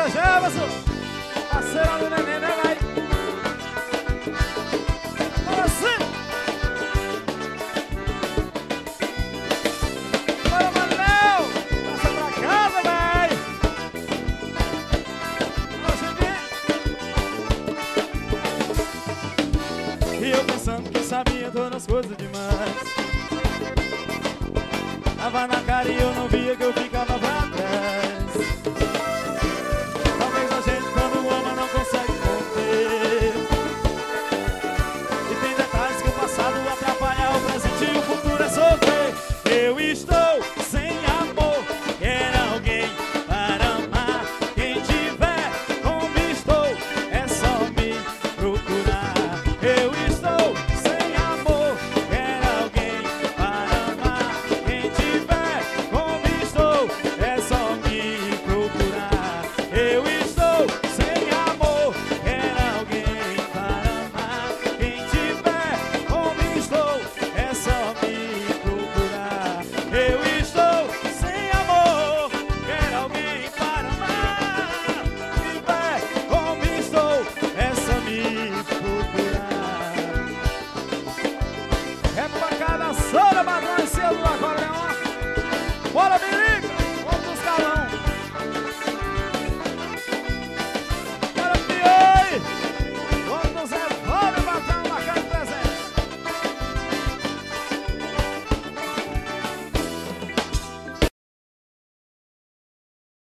Bora, Jefferson! Parceirão do neném, né, vai? Bora sim! Bora, Manel! Passa pra casa, vai! Bora, Chiquinho! E eu pensando que sabia todas as coisas